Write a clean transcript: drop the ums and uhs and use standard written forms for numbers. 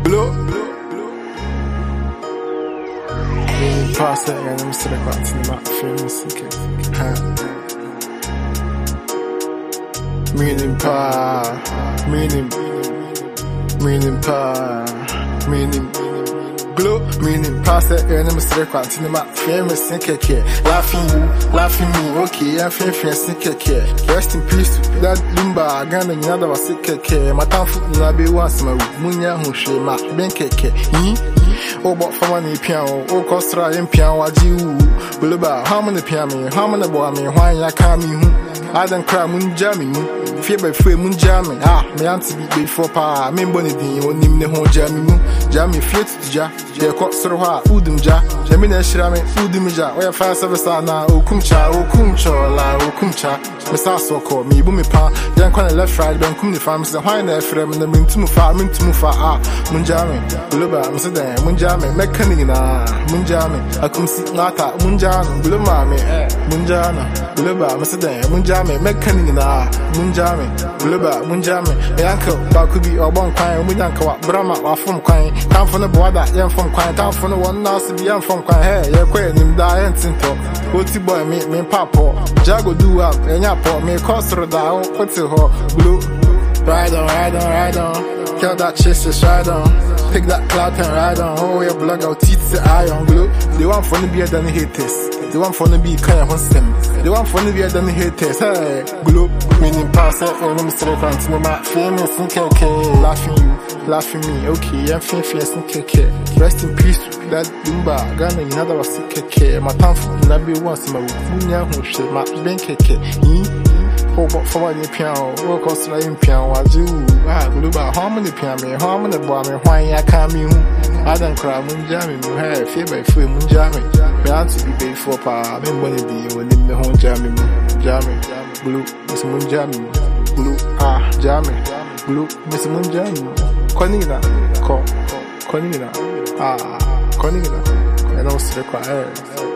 Blow. Pass it and I'm still about to the map. Famous. Meaning glow, meaning pass it and I'm still about to the map. Famous and keke. Laughing me, okay, I'm famous and keke. Rest in peace to that Lumba, Ghana, another was sick keke. My town foot will be once my munya who she ma ben keke. Oh, but for money piano, oh, costra and piano, Buluba, how many piano, how many boy me, why ya coming? I don't cry moon jamming. Fear by free moon jamming. My auntie be before pa, me bonny din, or name the whole jamming. Jammy fit to ja, they caught Soroha, Udumja, Jamina Shrame, Udumja, where fire service are now, O Kumcha, la, O Kumcha, Mr. Soko, me boomy pa, then corner left right, then come the farms, the wine there frame, and the min to mufa, Munjami, Buluba, Mr. Dan, Munjami, Mekanina, Munjami, I come see Nata, Munjan, Bulumami, Munjana, Buluba, Mr. Dan, Munjami, Mekanina, Munjami, Buluba, Munjami, Yanko, Bakubi, or Bon Quine, Munyanka, Brahma, or from Quine, come from the border, young from Quine, come from the one now, to be young from Quine, hey, you're quite him, die, Tinto, Oti boy, me, Papa, Jago do up, and Yapo, me, Costro down, what's it, blue, ride on, kill that chase, just ride on. Pick that clout and ride on. Oh, your blood out, teeth the iron glue. They want fun to be a than haters. They want fun to be kind of hostem. They want fun to be a than haters. Hey, glue. Meaning pass it, and I'm still to my famous and keke. Laughing me, okay, I'm famous and keke. Rest in peace, that Dumba, Ghana, another was sick keke. My town for Nabi once, my Munya who shit, my bank keke. Oh, but for the piano, work on slaying piano, I do. Gluba, how many piano, how many boy, why ya come in? I don't cry, Munjami, you have fear by free Munjami. Me want to be paid for pa, me money be when in the home jammy, blue, Miss Munjami, blue, jammy, blue, Miss Munjami, Conina, Conina, and also the choir.